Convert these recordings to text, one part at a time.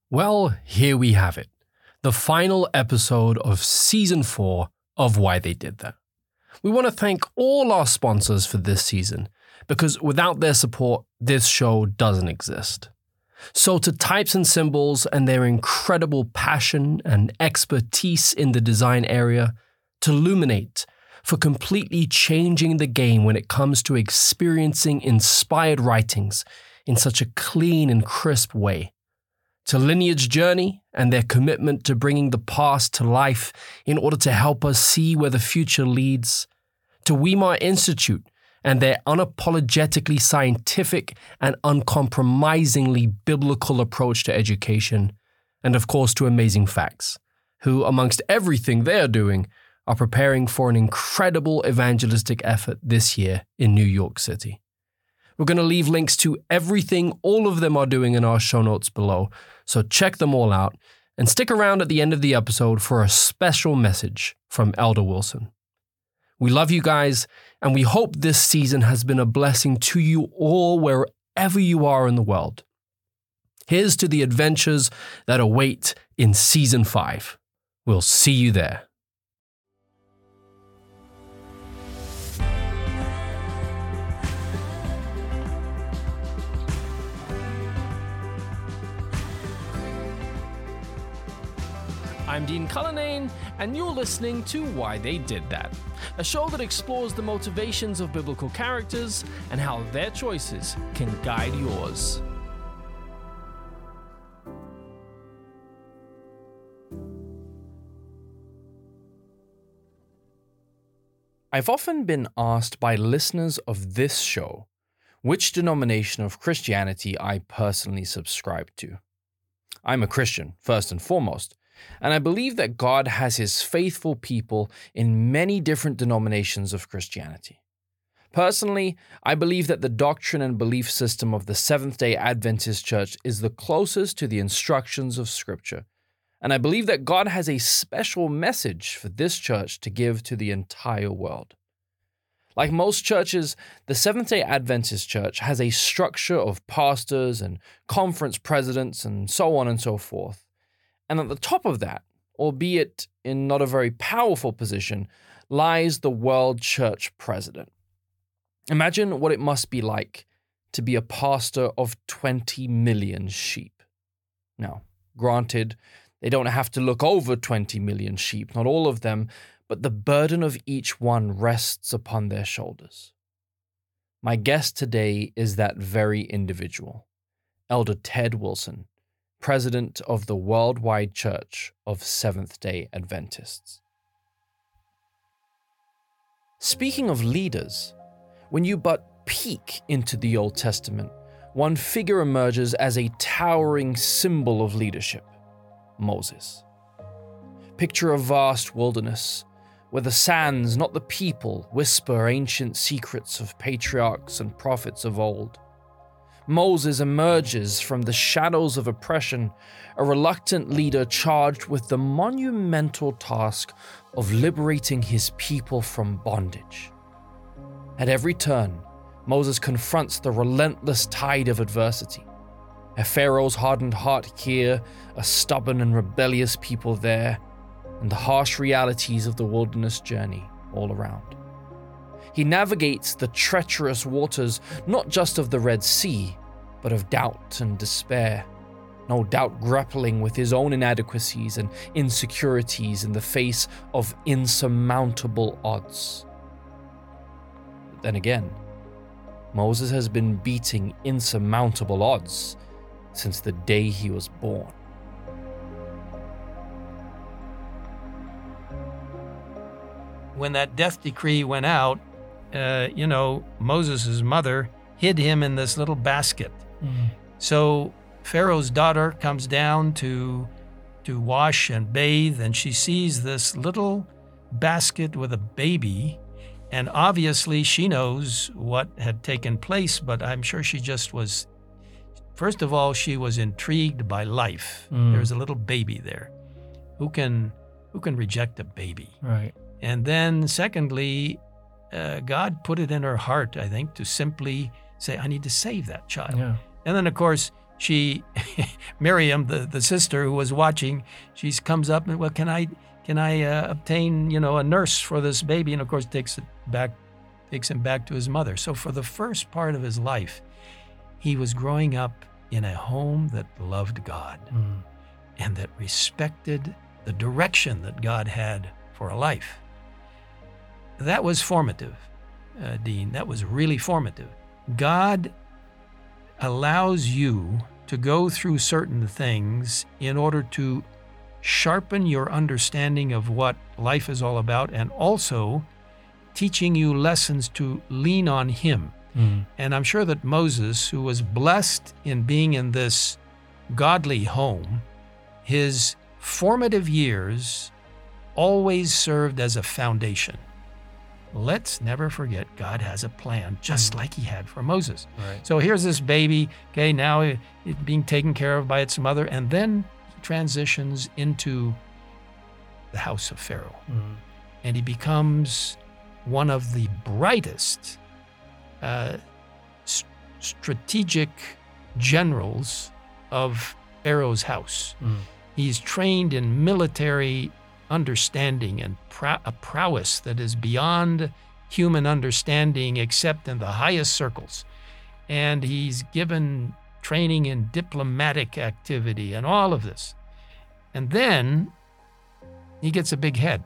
Well, here we have it. The final episode of Season 4 of Why They Did That. We want to thank all our sponsors for this season, because without their support, this show doesn't exist. So to Types and Symbols and their incredible passion and expertise in the design area, to Luminate for completely changing the game when it comes to experiencing inspired writings in such a clean and crisp way, to Lineage Journey and their commitment to bringing the past to life in order to help us see where the future leads, to Weimar Institute and their unapologetically scientific and uncompromisingly biblical approach to education, and of course to Amazing Facts, who, amongst everything they're doing, are preparing for an incredible evangelistic effort this year in New York City. We're going to leave links to everything all of them are doing in our show notes below, so check them all out and stick around at the end of the episode for a special message from Elder Wilson. We love you guys, and we hope this season has been a blessing to you all wherever you are in the world. Here's to the adventures that await in Season 5. We'll see you there. I'm Dean Cullinane, and you're listening to Why They Did That, a show that explores the motivations of biblical characters and how their choices can guide yours. I've often been asked by listeners of this show which denomination of Christianity I personally subscribe to. I'm a Christian, first and foremost, and I believe that God has his faithful people in many different denominations of Christianity. Personally, I believe that the doctrine and belief system of the Seventh-day Adventist Church is the closest to the instructions of Scripture, and I believe that God has a special message for this church to give to the entire world. Like most churches, the Seventh-day Adventist Church has a structure of pastors and conference presidents and so on and so forth. And at the top of that, albeit in not a very powerful position, lies the World Church President. Imagine what it must be like to be a pastor of 20 million sheep. Now, granted, they don't have to look over 20 million sheep, not all of them, but the burden of each one rests upon their shoulders. My guest today is that very individual, Elder Ted Wilson, President of the Worldwide Church of Seventh-day Adventists. Speaking of leaders, when you but peek into the Old Testament, one figure emerges as a towering symbol of leadership: Moses. Picture a vast wilderness, where the sands, not the people, whisper ancient secrets of patriarchs and prophets of old. Moses emerges from the shadows of oppression, a reluctant leader charged with the monumental task of liberating his people from bondage. At every turn, Moses confronts the relentless tide of adversity. A Pharaoh's hardened heart here, a stubborn and rebellious people there, and the harsh realities of the wilderness journey all around. He navigates the treacherous waters not just of the Red Sea, but of doubt and despair, no doubt grappling with his own inadequacies and insecurities in the face of insurmountable odds. But then again, Moses has been beating insurmountable odds since the day he was born. When that death decree went out, Moses' mother hid him in this little basket. So Pharaoh's daughter comes down to wash and bathe, and she sees this little basket with a baby, and obviously she knows what had taken place, but I'm sure she just was, first of all, she was intrigued by life. There's a little baby there. Who can reject a baby? Right. And then secondly, God put it in her heart, I think, to simply say, I need to save that child. Yeah. And then, of course, Miriam, the sister who was watching, she comes up and, well, can I obtain, a nurse for this baby? And of course takes him back to his mother. So for the first part of his life, he was growing up in a home that loved God and that respected the direction that God had for a life. That was formative, Dean. That was really formative. God allows you to go through certain things in order to sharpen your understanding of what life is all about, and also teaching you lessons to lean on Him. And I'm sure that Moses, who was blessed in being in this godly home, his formative years always served as a foundation. Let's never forget God has a plan, just like He had for Moses. Right. So here's this baby, okay, now it being taken care of by its mother, and then he transitions into the house of Pharaoh. And he becomes one of the brightest strategic generals of Pharaoh's house. He's trained in military understanding and a prowess that is beyond human understanding except in the highest circles. And he's given training in diplomatic activity and all of this. And then he gets a big head.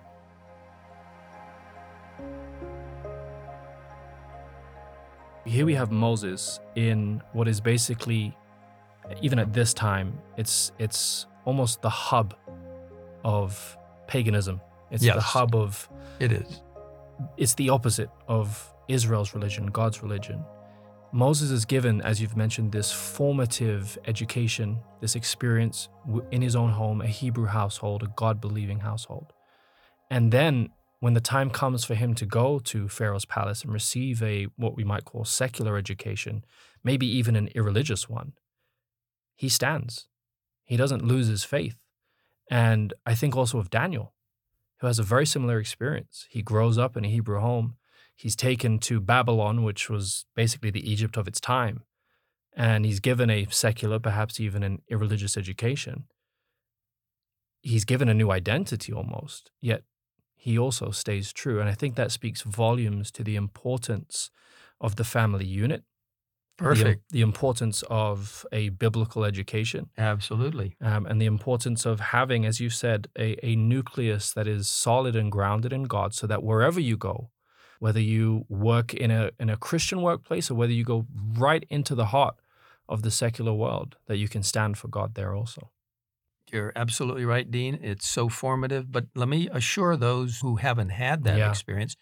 Here we have Moses in what is basically, even at this time, it's almost the hub of paganism. It's Yes. the hub of... It is. It's the opposite of Israel's religion, God's religion. Moses is given, as you've mentioned, this formative education, this experience in his own home, a Hebrew household, a God-believing household. And then when the time comes for him to go to Pharaoh's palace and receive what we might call secular education, maybe even an irreligious one, he stands. He doesn't lose his faith. And I think also of Daniel, who has a very similar experience. He grows up in a Hebrew home. He's taken to Babylon, which was basically the Egypt of its time. And he's given a secular, perhaps even an irreligious education. He's given a new identity almost, yet he also stays true. And I think that speaks volumes to the importance of the family unit. Perfect. The importance of a biblical education. Absolutely. And the importance of having, as you said, a nucleus that is solid and grounded in God, so that wherever you go, whether you work in a Christian workplace or whether you go right into the heart of the secular world, that you can stand for God there also. You're absolutely right, Dean. It's so formative. But let me assure those who haven't had that experience,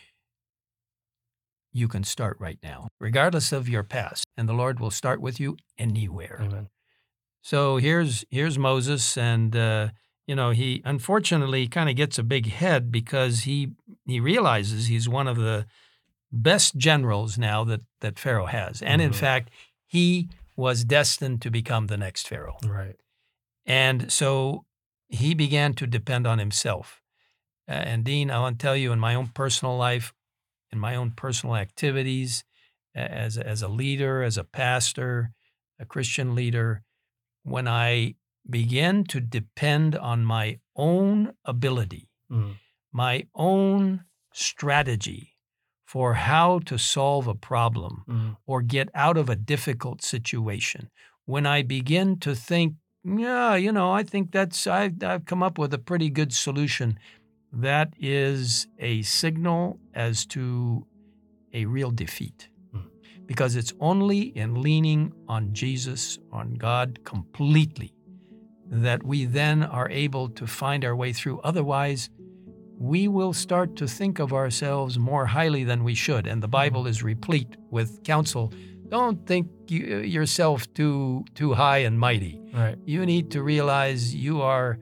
you can start right now, regardless of your past, and the Lord will start with you anywhere. Amen. So here's Moses, and he unfortunately kind of gets a big head because he realizes he's one of the best generals now that Pharaoh has, and in fact, he was destined to become the next Pharaoh. Right. And so he began to depend on himself. And Dean, I want to tell you, in my own personal life, in my own personal activities, as a leader, as a pastor, a Christian leader, when I begin to depend on my own ability, my own strategy for how to solve a problem or get out of a difficult situation, when I begin to think, I think I've come up with a pretty good solution, that is a signal as to a real defeat. Because it's only in leaning on Jesus, on God completely, that we then are able to find our way through. Otherwise, we will start to think of ourselves more highly than we should. And the Bible is replete with counsel. Don't think yourself too high and mighty. Right. You need to realize you are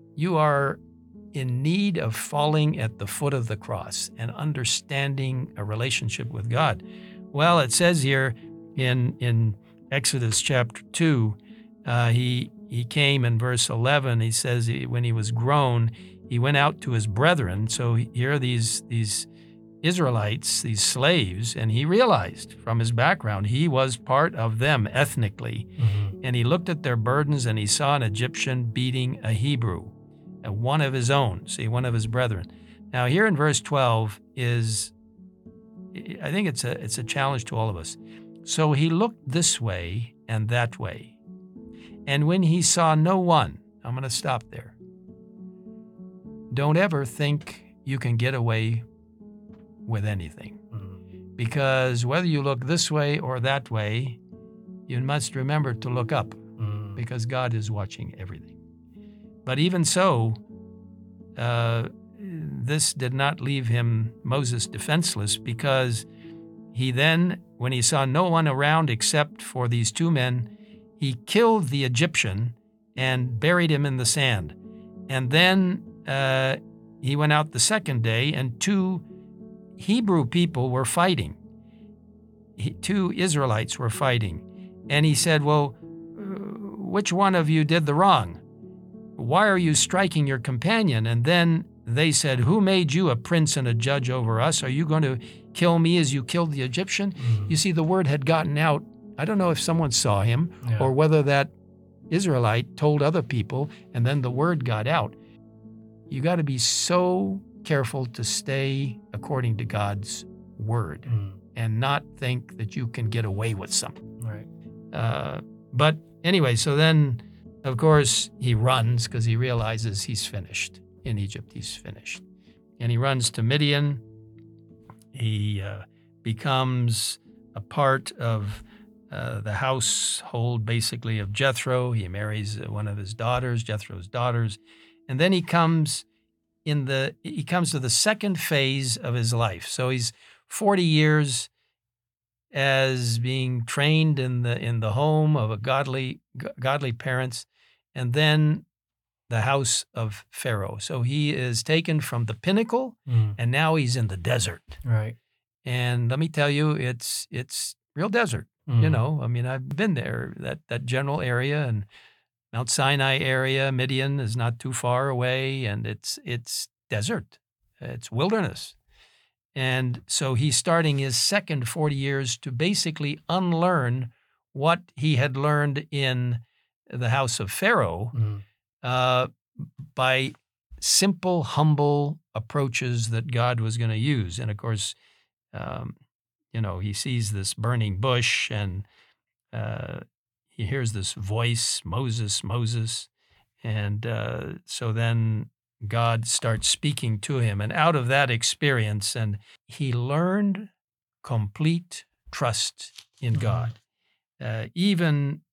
in need of falling at the foot of the cross and understanding a relationship with God. Well, it says here in Exodus chapter 2, he came in verse 11. He says when he was grown, he went out to his brethren. So here are these Israelites, these slaves, and he realized from his background he was part of them ethnically. And he looked at their burdens, and he saw an Egyptian beating a Hebrew, one of his own, one of his brethren. Now here in verse 12 is, I think it's a challenge to all of us. So he looked this way and that way. And when he saw no one, I'm going to stop there. Don't ever think you can get away with anything. Because whether you look this way or that way, you must remember to look up, because God is watching everything. But even so, this did not leave Moses defenseless, because he then, when he saw no one around except for these two men, he killed the Egyptian and buried him in the sand. And then he went out the second day, and two Hebrew people were fighting. Two Israelites were fighting. And he said, well, which one of you did the wrong? Why are you striking your companion? And then they said, who made you a prince and a judge over us? Are you going to kill me as you killed the Egyptian? You see, the word had gotten out. I don't know if someone saw him or whether that Israelite told other people, and then the word got out. You got to be so careful to stay according to God's word and not think that you can get away with something. Right. But anyway, so then, of course, he runs because he realizes he's finished. In Egypt, he's finished. And he runs to Midian. He becomes a part of the household, basically, of Jethro. He marries one of his daughters, Jethro's daughters. And then he comes to the second phase of his life. So he's 40 years as being trained in the home of a godly parents, and then the house of Pharaoh. So he is taken from the pinnacle, and now he's in the desert. Right. And let me tell you, it's real desert. You know, I mean, I've been there, that general area, and Mount Sinai area. Midian is not too far away, and it's desert. It's wilderness. And so he's starting his second 40 years to basically unlearn what he had learned in the house of Pharaoh by simple, humble approaches that God was going to use. And of course, he sees this burning bush, and he hears this voice, Moses, Moses. And so then God starts speaking to him. And out of that experience, and he learned complete trust in God. Even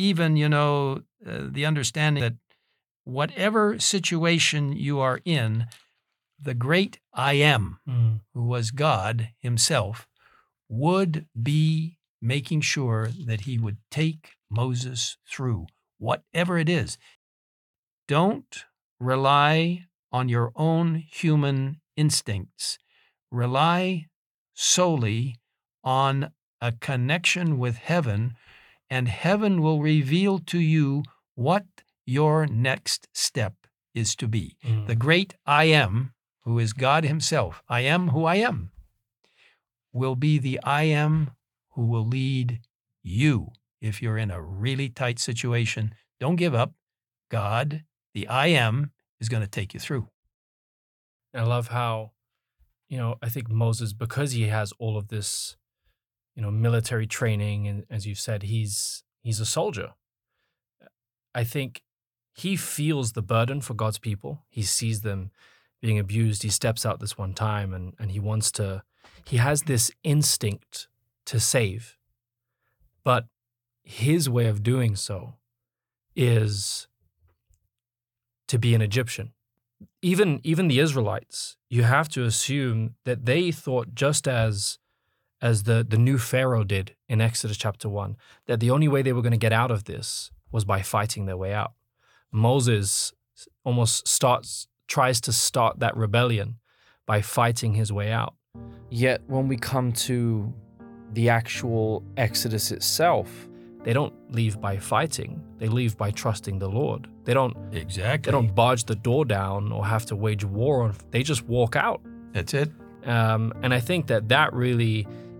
the understanding that whatever situation you are in, the great I Am, who was God himself, would be making sure that he would take Moses through whatever it is. Don't rely on your own human instincts. Rely solely on a connection with heaven, and heaven will reveal to you what your next step is to be. The great I Am, who is God himself, I am who I am, will be the I Am who will lead you if you're in a really tight situation. Don't give up. God, the I Am, is going to take you through. I love how, I think Moses, because he has all of this, military training, and as you said, he's a soldier. I think he feels the burden for God's people. He sees them being abused. He steps out this one time, and he has this instinct to save. But his way of doing so is to be an Egyptian. Even the Israelites, you have to assume that they thought, just as the new Pharaoh did in Exodus chapter 1, that the only way they were going to get out of this was by fighting their way out. Moses almost tries to start that rebellion by fighting his way out. Yet when we come to the actual Exodus itself, they don't leave by fighting. They leave by trusting the Lord. They don't barge the door down or have to wage war on. They just walk out. That's it. And I think that really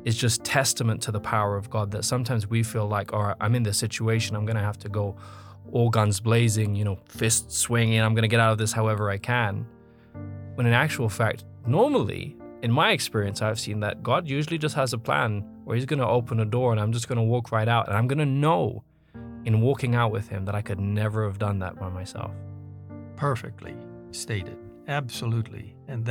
is just testament to the power of God, that sometimes we feel like, all right, I'm in this situation, I'm going to have to go all guns blazing, fists swinging, I'm going to get out of this however I can. When in actual fact, normally, in my experience, I've seen that God usually just has a plan where he's going to open a door and I'm just going to walk right out. And I'm going to know in walking out with him that I could never have done that by myself. Perfectly stated. Absolutely. And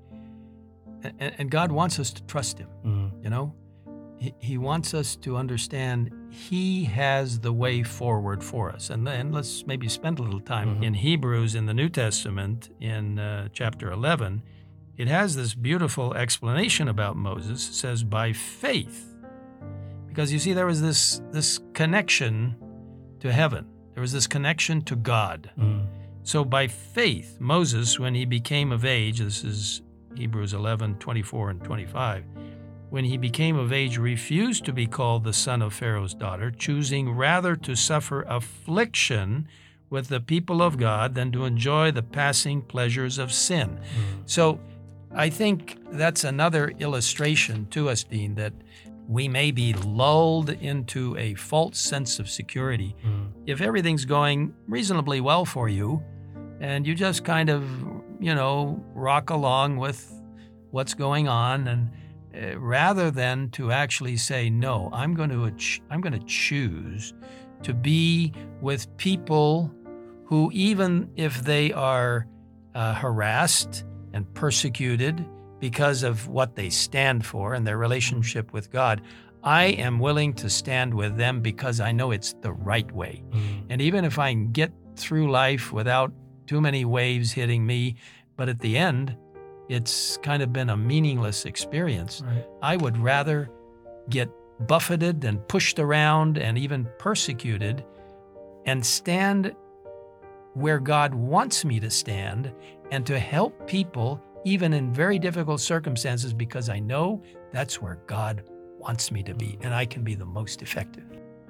God wants us to trust him, He wants us to understand he has the way forward for us. And then let's maybe spend a little time in Hebrews in the New Testament in chapter 11. It has this beautiful explanation about Moses. It says, by faith. Because you see, there was this connection to heaven. There was this connection to God. So by faith, Moses, when he became of age, this is Hebrews 11, 24 and 25, when he became of age, refused to be called the son of Pharaoh's daughter, choosing rather to suffer affliction with the people of God than to enjoy the passing pleasures of sin. So I think that's another illustration to us, Dean, that we may be lulled into a false sense of security. If everything's going reasonably well for you and you just kind of, rock along with what's going on, and rather than to actually say, no, I'm going to choose to be with people who, even if they are harassed and persecuted because of what they stand for and their relationship with God, I am willing to stand with them because I know it's the right way. And even if I can get through life without too many waves hitting me, but at the end, it's kind of been a meaningless experience. Right. I would rather get buffeted and pushed around and even persecuted and stand where God wants me to stand and to help people even in very difficult circumstances, because I know that's where God wants me to be and I can be the most effective.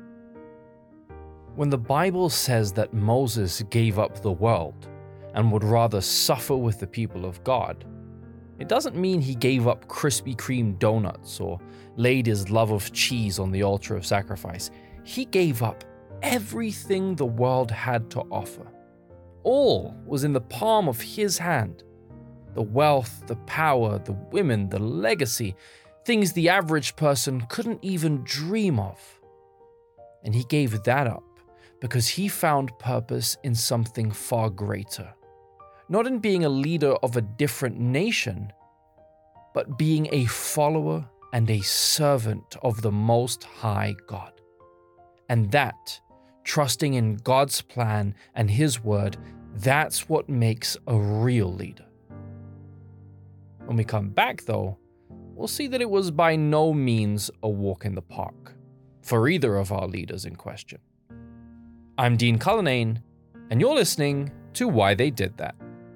When the Bible says that Moses gave up the world and would rather suffer with the people of God, it doesn't mean he gave up Krispy Kreme donuts or laid his love of cheese on the altar of sacrifice. He gave up everything the world had to offer. All was in the palm of his hand. The wealth, the power, the women, the legacy, things the average person couldn't even dream of. And he gave that up because he found purpose in something far greater. Not in being a leader of a different nation, but being a follower and a servant of the Most High God. And that, trusting in God's plan and his word, that's what makes a real leader. When we come back, though, we'll see that it was by no means a walk in the park for either of our leaders in question. I'm Dean Cullinane, and you're listening to Why They Did That.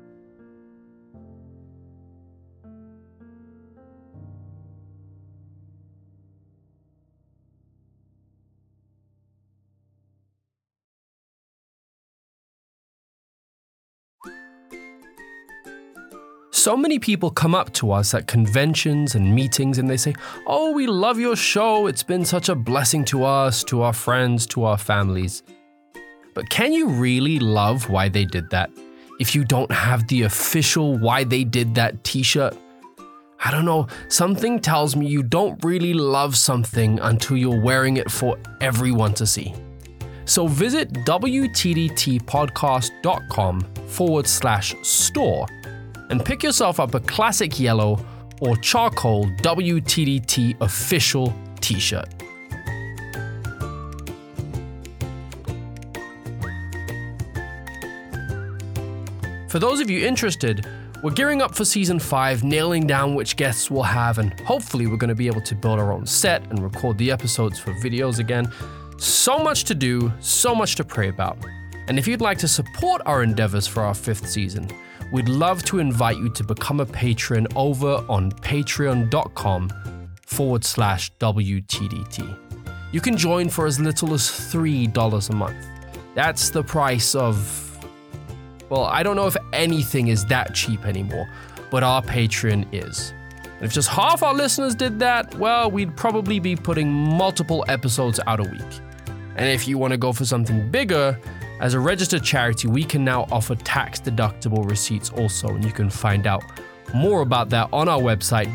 So many people come up to us at conventions and meetings and they say, "Oh, we love your show. It's been such a blessing to us, to our friends, to our families." But can you really love Why They Did That if you don't have the official Why They Did That t-shirt? I don't know, something tells me you don't really love something until you're wearing it for everyone to see. So visit wtdtpodcast.com/store and pick yourself up a classic yellow or charcoal WTDT official t-shirt. For those of you interested, we're gearing up for Season 5, nailing down which guests we'll have, and hopefully we're going to be able to build our own set and record the episodes for videos again. So much to do, so much to pray about. And if you'd like to support our endeavors for our 5th season, we'd love to invite you to become a patron over on patreon.com/WTDT. You can join for as little as $3 a month. That's the price of, well, I don't know if anything is that cheap anymore, but our Patreon is. And if just half our listeners did that, well, we'd probably be putting multiple episodes out a week. And if you want to go for something bigger, as a registered charity, we can now offer tax-deductible receipts also, and you can find out more about that on our website,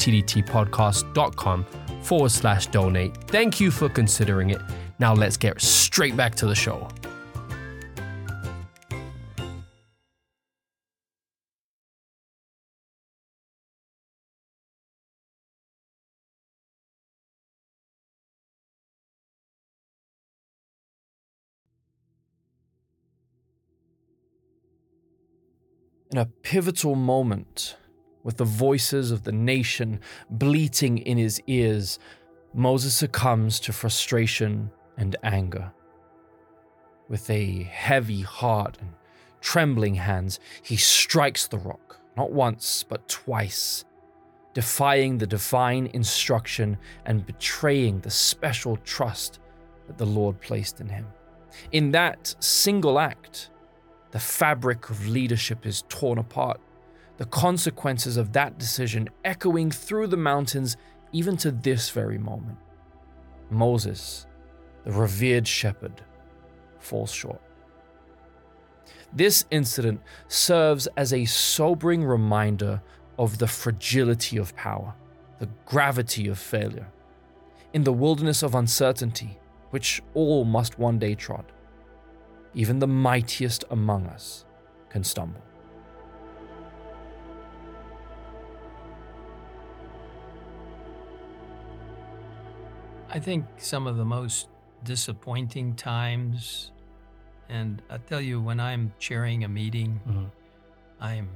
wtdtpodcast.com/donate. Thank you for considering it. Now let's get straight back to the show. In a pivotal moment, with the voices of the nation bleating in his ears, Moses succumbs to frustration and anger. With a heavy heart and trembling hands, he strikes the rock, not once, but twice, defying the divine instruction and betraying the special trust that the Lord placed in him. In that single act, the fabric of leadership is torn apart, the consequences of that decision echoing through the mountains even to this very moment. Moses, the revered shepherd, falls short. This incident serves as a sobering reminder of the fragility of power, the gravity of failure. In the wilderness of uncertainty, which all must one day trod, even the mightiest among us can stumble. I think some of the most disappointing times, and I tell you, when I'm chairing a meeting, I'm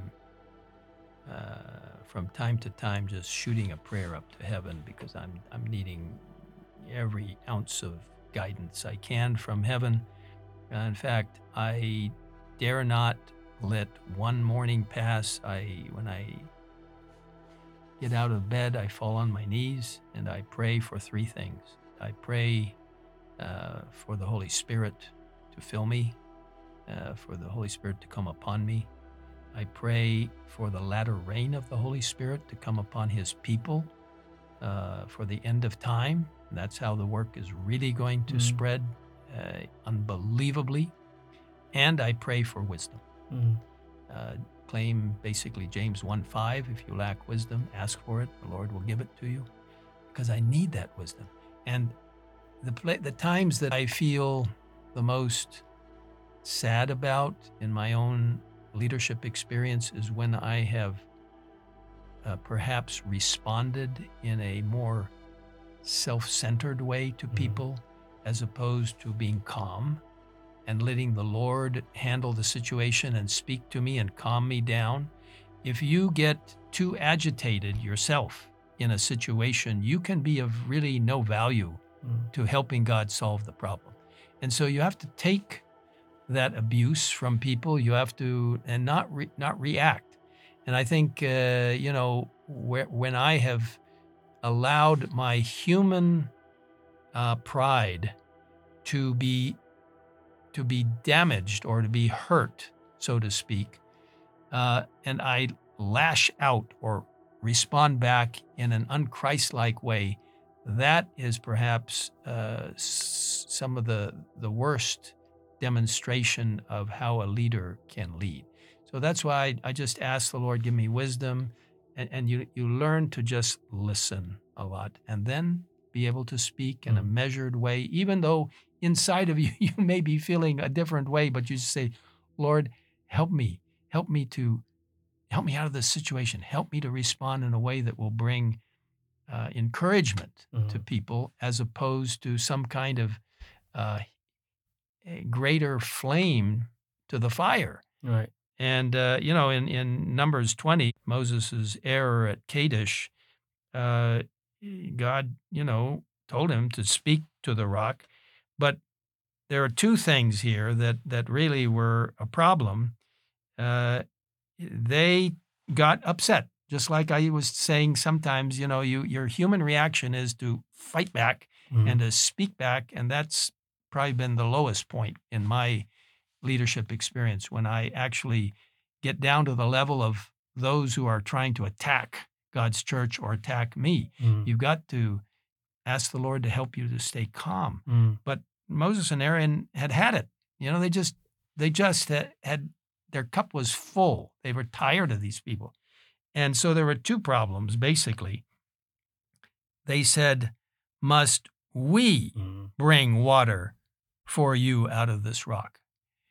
from time to time just shooting a prayer up to heaven, because I'm needing every ounce of guidance I can from heaven. In fact, I dare not let one morning pass. When I get out of bed, I fall on my knees and I pray for three things. I pray for the Holy Spirit to fill me, for the Holy Spirit to come upon me. I pray for the latter rain of the Holy Spirit to come upon His people for the end of time. That's how the work is really going to spread unbelievably. And I pray for wisdom. Claim basically James 1:5, if you lack wisdom, ask for it, the Lord will give it to you, because I need that wisdom. And the times that I feel the most sad about in my own leadership experience is when I have perhaps responded in a more self-centered way to people, as opposed to being calm and letting the Lord handle the situation and speak to me and calm me down. If you get too agitated yourself in a situation, you can be of really no value to helping God solve the problem. And so you have to take that abuse from people. You have to, and not react. And I think, when I have allowed my human pride to be damaged or to be hurt, so to speak, and I lash out or respond back in an unchristlike way, that is perhaps some of the worst demonstration of how a leader can lead. So that's why I just ask the Lord, give me wisdom, and you learn to just listen a lot, and then be able to speak in a measured way, even though inside of you, you may be feeling a different way, but you just say, Lord, help me out of this situation. Help me to respond in a way that will bring encouragement to people, as opposed to some kind of a greater flame to the fire. Right. And, in Numbers 20, Moses' error at Kadesh, God, told him to speak to the rock. But there are two things here that really were a problem. They got upset, just like I was saying. Sometimes, your human reaction is to fight back and to speak back, and that's probably been the lowest point in my leadership experience, when I actually get down to the level of those who are trying to attack God's church or attack me. You've got to ask the Lord to help you to stay calm. But Moses and Aaron had it. They just had their cup was full. They were tired of these people. And so there were two problems, basically. They said, must we bring water for you out of this rock?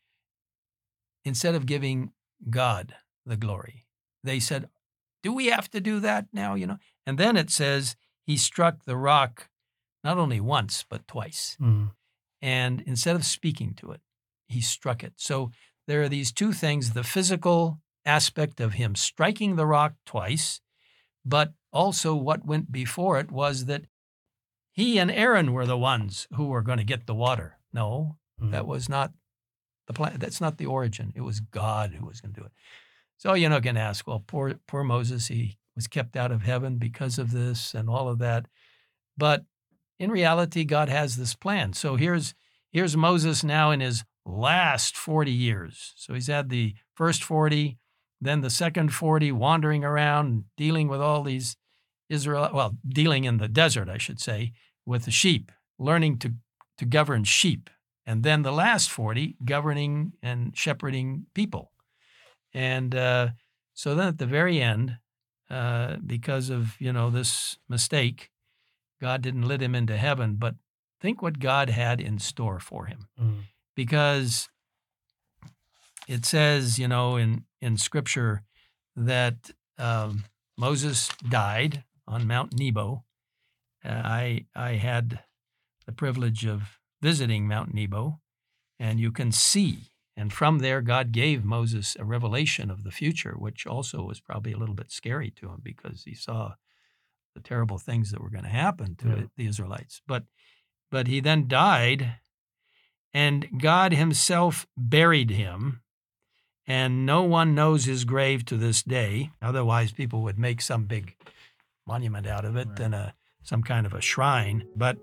Instead of giving God the glory, they said, do we have to do that now? And then it says he struck the rock not only once, but twice. And instead of speaking to it, he struck it. So there are these two things, the physical aspect of him striking the rock twice, but also what went before it was that he and Aaron were the ones who were going to get the water. No, that was not the plan. That's not the origin. It was God who was going to do it. So you're not going to ask, well, poor Moses, he was kept out of heaven because of this and all of that. But in reality, God has this plan. So here's Moses now in his last 40 years. So he's had the first 40, then the second 40, wandering around, dealing with all these dealing in the desert, I should say, with the sheep, learning to govern sheep. And then the last 40, governing and shepherding people. And so then at the very end, because of, this mistake, God didn't let him into heaven, but think what God had in store for him. Because it says, in Scripture that Moses died on Mount Nebo. I had the privilege of visiting Mount Nebo, and you can see, and from there God gave Moses a revelation of the future, which also was probably a little bit scary to him because he saw the terrible things that were going to happen to the Israelites. But he then died, and God himself buried him, and no one knows his grave to this day. Otherwise, people would make some big monument out of it and some kind of a shrine. But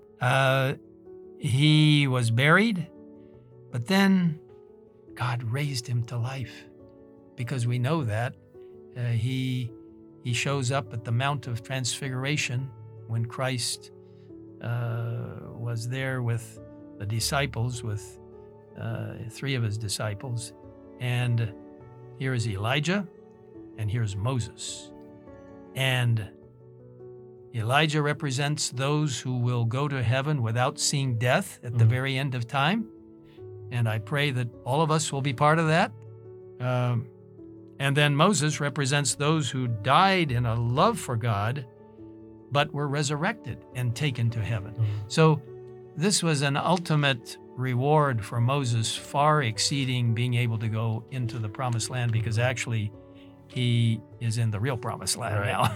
he was buried, but then God raised him to life, because we know that he shows up at the Mount of Transfiguration when Christ was there with the disciples, with 3 of his disciples. And here is Elijah, and here's Moses. And Elijah represents those who will go to heaven without seeing death at the very end of time. And I pray that all of us will be part of that. And then Moses represents those who died in a love for God, but were resurrected and taken to heaven. So this was an ultimate reward for Moses, far exceeding being able to go into the promised land, because actually he is in the real promised land now.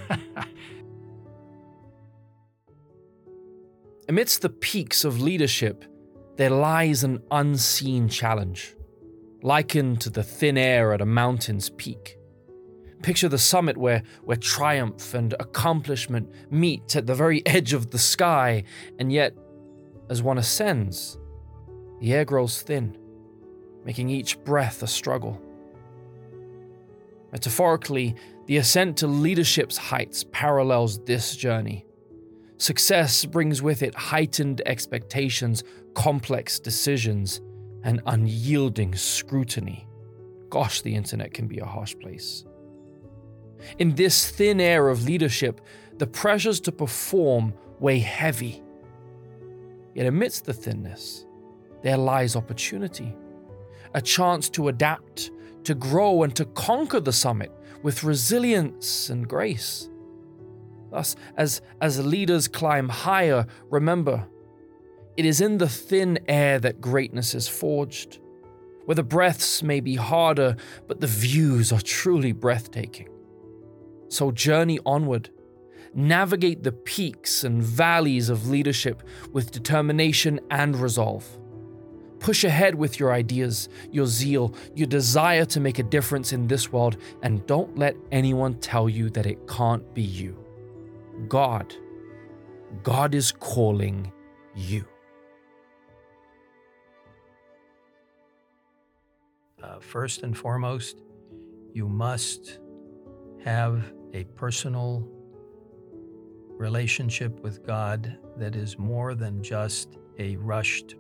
Amidst the peaks of leadership, there lies an unseen challenge, likened to the thin air at a mountain's peak. Picture the summit where triumph and accomplishment meet at the very edge of the sky, and yet, as one ascends, the air grows thin, making each breath a struggle. Metaphorically, the ascent to leadership's heights parallels this journey. Success brings with it heightened expectations, complex decisions, and unyielding scrutiny. Gosh, the internet can be a harsh place. In this thin air of leadership, the pressures to perform weigh heavy. Yet amidst the thinness, there lies opportunity, a chance to adapt, to grow, and to conquer the summit with resilience and grace. Thus, as leaders climb higher, remember, it is in the thin air that greatness is forged, where the breaths may be harder, but the views are truly breathtaking. So journey onward, navigate the peaks and valleys of leadership with determination and resolve. Push ahead with your ideas, your zeal, your desire to make a difference in this world, and don't let anyone tell you that it can't be you. God is calling you. First and foremost, you must have a personal relationship with God that is more than just a rushed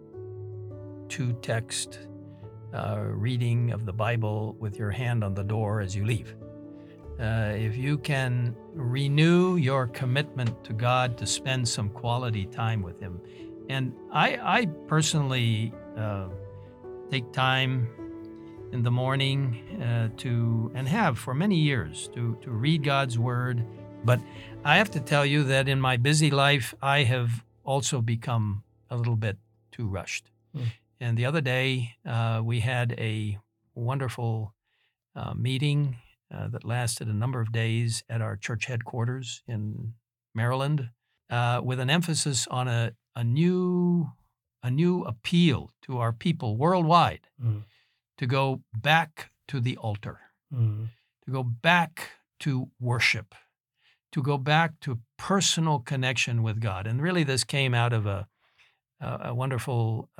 two-text reading of the Bible with your hand on the door as you leave. If you can renew your commitment to God to spend some quality time with Him. And I personally take time in the morning and have for many years to read God's Word. But I have to tell you that in my busy life, I have also become a little bit too rushed. And the other day, we had a wonderful meeting that lasted a number of days at our church headquarters in Maryland, with an emphasis on a new appeal to our people worldwide to go back to the altar, to go back to worship, to go back to personal connection with God. And really, this came out of a wonderful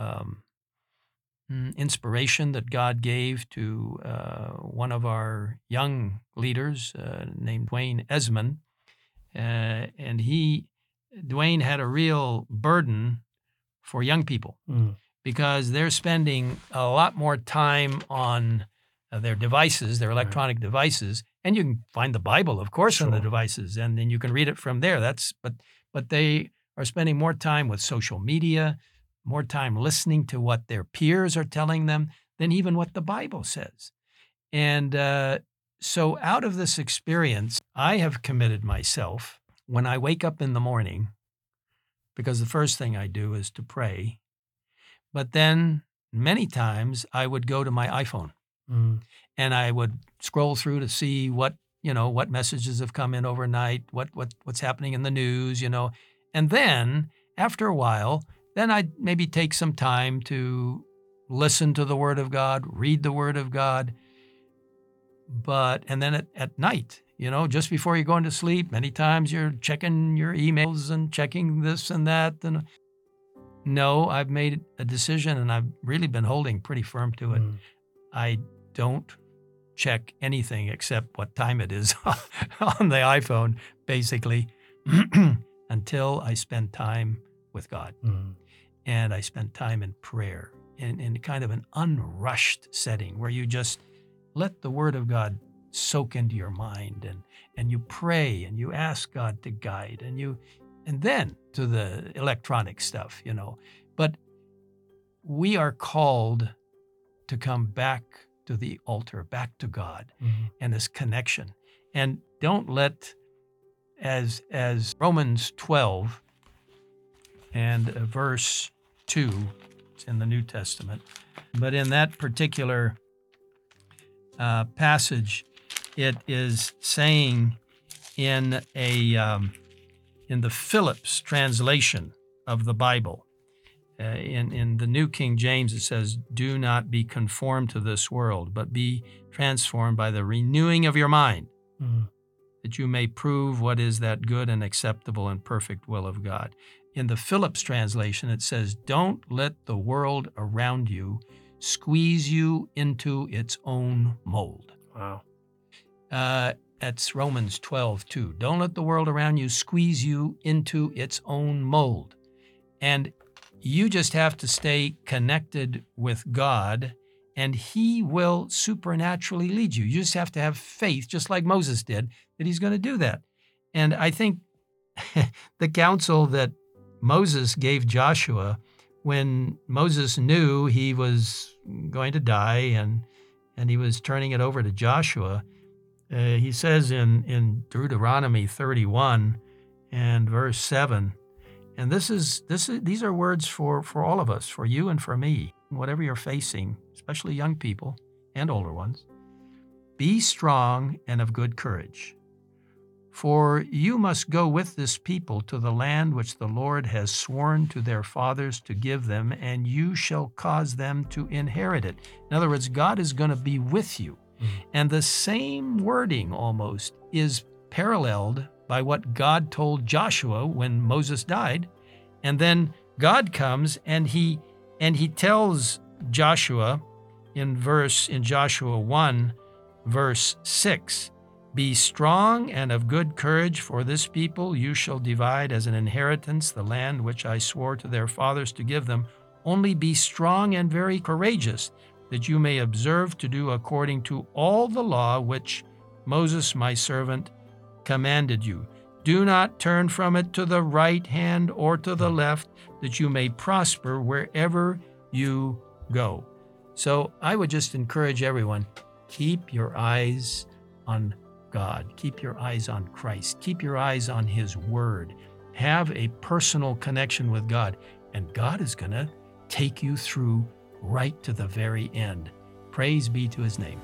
inspiration that God gave to one of our young leaders named Dwayne Esmond. And Dwayne had a real burden for young people because they're spending a lot more time on their devices, their electronic devices, and you can find the Bible, of course, on the devices, and then you can read it from there. But they are spending more time with social media, more time listening to what their peers are telling them than even what the Bible says. And so out of this experience, I have committed myself when I wake up in the morning, because the first thing I do is to pray. But then many times I would go to my iPhone and I would scroll through to see what messages have come in overnight, what's happening in the news, and then after a while, then I'd maybe take some time to listen to the Word of God, read the Word of God. And then at night, just before you're going to sleep, many times you're checking your emails and checking this and that. And no, I've made a decision and I've really been holding pretty firm to it. I don't check anything except what time it is on the iPhone, basically, until I spend time with God. And I spend time in prayer in kind of an unrushed setting where you just let the Word of God soak into your mind and you pray and you ask God to guide and then to the electronic stuff, But we are called to come back to the altar, back to God and this connection. And don't let, as Romans 12 and verse 2, it's in the New Testament, but in that particular passage, it is saying in the Phillips translation of the Bible, in the New King James, it says, "Do not be conformed to this world, but be transformed by the renewing of your mind, that you may prove what is that good and acceptable and perfect will of God." In the Phillips translation, it says, "Don't let the world around you squeeze you into its own mold." Wow. That's Romans 12:2. Don't let the world around you squeeze you into its own mold. And you just have to stay connected with God, and He will supernaturally lead you. You just have to have faith, just like Moses did, that He's going to do that. And I think the counsel that Moses gave Joshua when Moses knew he was going to die and he was turning it over to Joshua, he says in Deuteronomy 31 and verse 7, and these are words for all of us, for you and for me, whatever you're facing, especially young people and older ones. "Be strong and of good courage, for you must go with this people to the land which the Lord has sworn to their fathers to give them, and you shall cause them to inherit it." In other words, God is going to be with you. And the same wording almost is paralleled by what God told Joshua when Moses died. And then God comes and he tells Joshua in Joshua 1, verse 6, Be strong and of good courage, for this people you shall divide as an inheritance the land which I swore to their fathers to give them. Only be strong and very courageous, that you may observe to do according to all the law which Moses my servant commanded you. Do not turn from it to the right hand or to the left, that you may prosper wherever you go. So I would just encourage everyone, keep your eyes on God. Keep your eyes on Christ. Keep your eyes on His Word. Have a personal connection with God, and God is going to take you through right to the very end. Praise be to His name.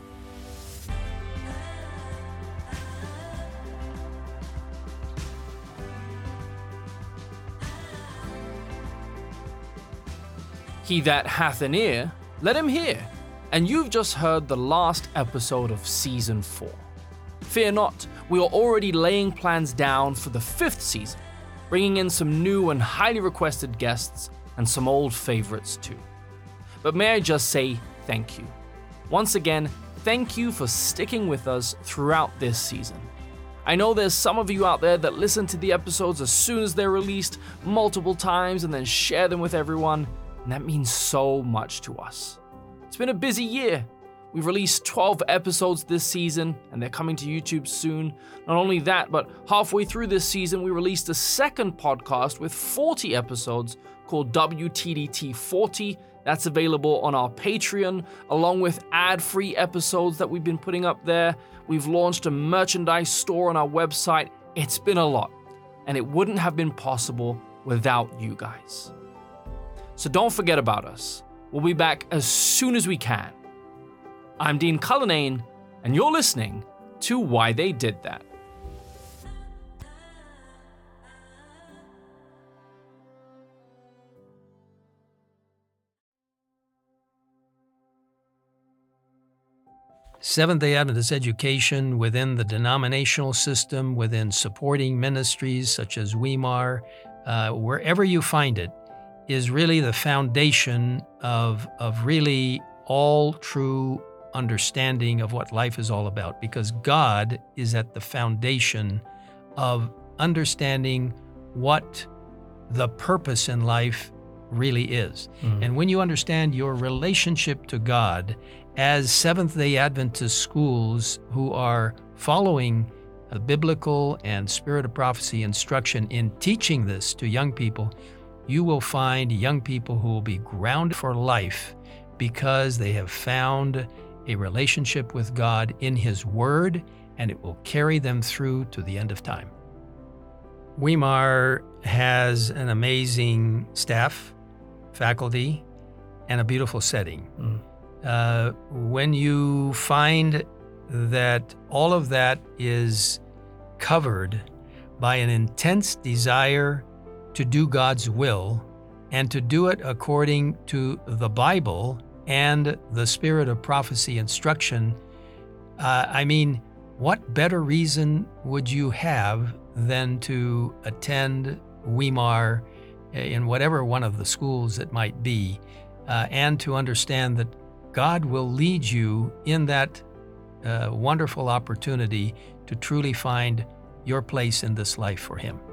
He that hath an ear, let him hear. And you've just heard the last episode of Season 4. Fear not, we are already laying plans down for the 5th season, bringing in some new and highly requested guests and some old favorites too. But may I just say thank you. Once again, thank you for sticking with us throughout this season. I know there's some of you out there that listen to the episodes as soon as they're released multiple times and then share them with everyone, and that means so much to us. It's been a busy year. We've released 12 episodes this season, and they're coming to YouTube soon. Not only that, but halfway through this season, we released a second podcast with 40 episodes called WTDT 40. That's available on our Patreon, along with ad-free episodes that we've been putting up there. We've launched a merchandise store on our website. It's been a lot, and it wouldn't have been possible without you guys. So don't forget about us. We'll be back as soon as we can. I'm Dean Cullinane, and you're listening to Why They Did That. Seventh-day Adventist education within the denominational system, within supporting ministries such as Weimar, wherever you find it, is really the foundation of really all true understanding of what life is all about, because God is at the foundation of understanding what the purpose in life really is. And when you understand your relationship to God as Seventh-day Adventist schools who are following a biblical and Spirit of Prophecy instruction in teaching this to young people, you will find young people who will be grounded for life because they have found a relationship with God in His Word, and it will carry them through to the end of time. Weimar has an amazing staff, faculty, and a beautiful setting. When you find that all of that is covered by an intense desire to do God's will and to do it according to the Bible and the Spirit of Prophecy instruction, what better reason would you have than to attend Weimar in whatever one of the schools it might be, and to understand that God will lead you in that wonderful opportunity to truly find your place in this life for Him.